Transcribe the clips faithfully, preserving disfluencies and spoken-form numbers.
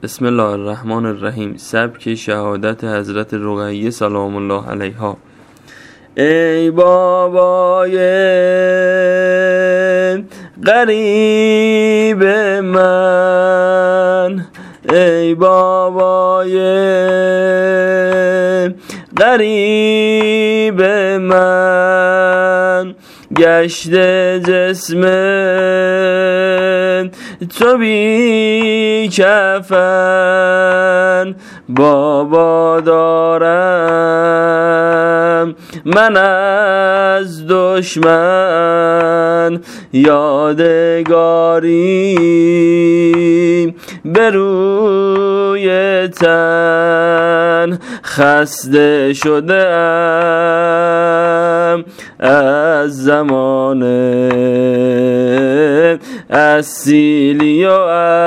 بسم الله الرحمن الرحیم. سبک شهادت حضرت رقیه سلام الله علیها. ای بابای غریب من، ای بابای غریب من، گشته جسم تو بی کفن. بابا دارم من از دشمن یادگاری به روی تن. خسته شدم از زمانه اصیلی و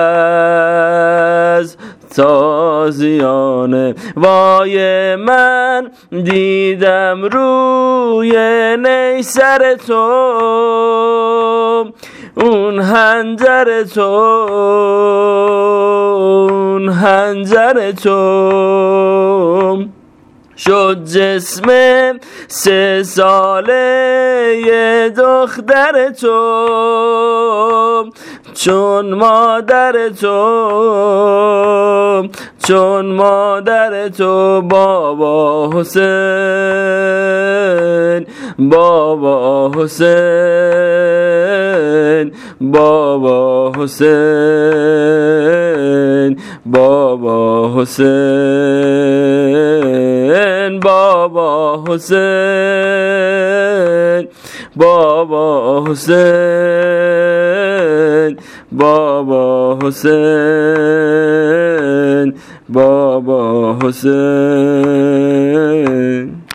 از تازیانه. وای من دیدم روی نیسر تو، اون هنجر تو، اون هنجر تو شد جسم سه ساله دختر تو، چون مادر تو، چون مادر تو. بابا حسین، بابا حسین، بابا حسین، بابا حسین، بابا حسین، بابا حسین، بابا حسین، بابا حسین.